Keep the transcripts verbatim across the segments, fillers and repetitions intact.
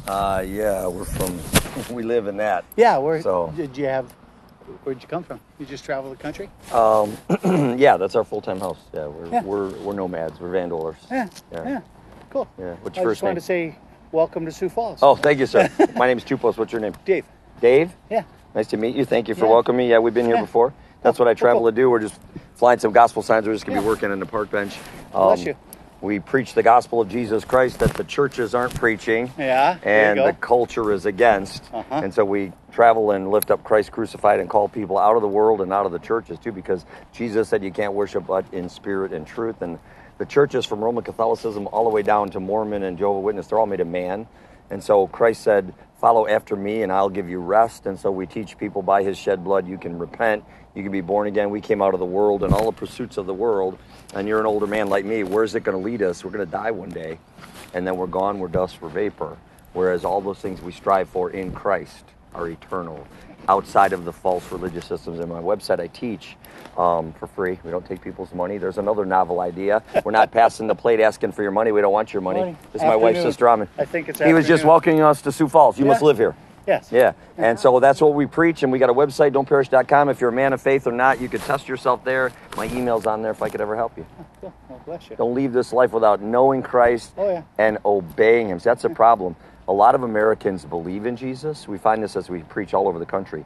Uh, yeah, we're from, we live in that. Yeah, where So- did you have, where'd you come from? You just travel the country? Um, yeah, that's our full-time house. Yeah, we're, Yeah. we're, we're nomads. We're van dwellers. Yeah, Yeah. yeah, cool. Yeah. What's I your just first wanted name? to say welcome to Sioux Falls. Oh, thank you, sir. My name is Tupos. What's your name? Dave. Dave? Yeah. Nice to meet you. Thank you for Yeah. welcoming me. Yeah, we've been here Yeah. before. That's Oh, what I oh, travel cool. to do. We're just flying some gospel signs. We're just going to Yeah. be working on the park bench. Bless Um, you. We preach the gospel of Jesus Christ that the churches aren't preaching. Yeah, there And you go. the culture is against. Uh-huh. And so we travel and lift up Christ crucified and call people out of the world and out of the churches too, because Jesus said you can't worship but in spirit and truth. And the churches from Roman Catholicism all the way down to Mormon and Jehovah's Witness, they're all made of man. And so Christ said, follow after me and I'll give you rest. And so we teach people by his shed blood, you can repent, you can be born again. We came out of the world and all the pursuits of the world. And you're an older man like me. Where's it going to lead us? We're going to die one day. And then we're gone, we're dust, we're vapor. Whereas all those things we strive for in Christ are eternal, outside of the false religious systems. In my website, I teach um, for free. We don't take people's money. There's another novel idea. We're not passing the plate asking for your money. We don't want your money. Morning. This is my wife's Afternoon. sister, Amin. I think it's He was just afternoon. welcoming us to Sioux Falls. You Yeah. must live here. Yes. Yeah, and so that's what we preach, and we got a website, don't perish dot com. If you're a man of faith or not, you could test yourself there. My email's on there if I could ever help you. Cool. Well, bless you. Don't leave this life without knowing Christ Oh, yeah. and obeying him. So that's a problem. A lot of Americans believe in Jesus. We find this as we preach all over the country.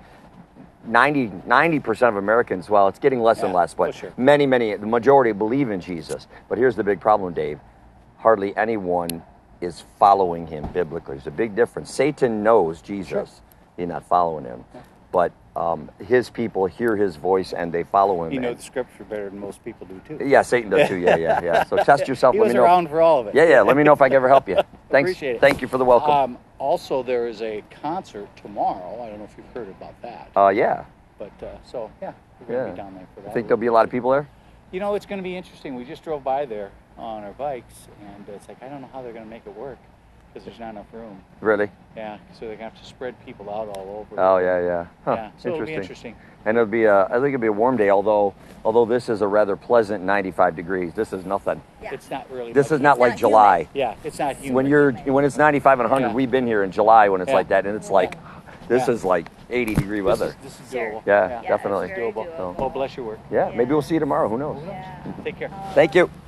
ninety percent of Americans, well, it's getting less and Yeah, less, but for sure. many, many, the majority believe in Jesus. But here's the big problem, Dave. Hardly anyone is following him biblically. There's a big difference. Satan knows Jesus. Sure. You're not following him. But um, his people hear his voice and they follow him. You know And- the scripture better than most people do, too. yeah, Satan does too. Yeah, yeah, yeah. So test yourself. He Let was me know. around for all of it. Yeah, yeah. Let me know if I can ever help you. Thanks. Appreciate it. Thank you for the welcome. Um, also, there is a concert tomorrow. I don't know if you've heard about that. uh, yeah. But, uh, so, yeah, we're going to Yeah. be down there for that. I think there'll be a lot of people there. You know, it's going to be interesting. We just drove by there on our bikes, and it's like, I don't know how they're going to make it work because there's not enough room. Really? Yeah, so they're going to have to spread people out all over. Oh, yeah, yeah. Huh. Yeah, so it'll be interesting. interesting. And it'll be a, I think it'll be a warm day, although although this is a rather pleasant ninety-five degrees. This is nothing. It's not really. This much- is not like not July. Yeah, it's not humid. When you're when it's ninety-five and one hundred, Yeah. we've been here in July when it's Yeah. like that, and it's like, this Yeah. is like eighty degree This weather. is, this is Sure. doable. Yeah, Yeah, definitely. it's very Doable. doable. Well, bless your work. Yeah, maybe we'll see you tomorrow. Who knows? Yeah. Take care. Thank you.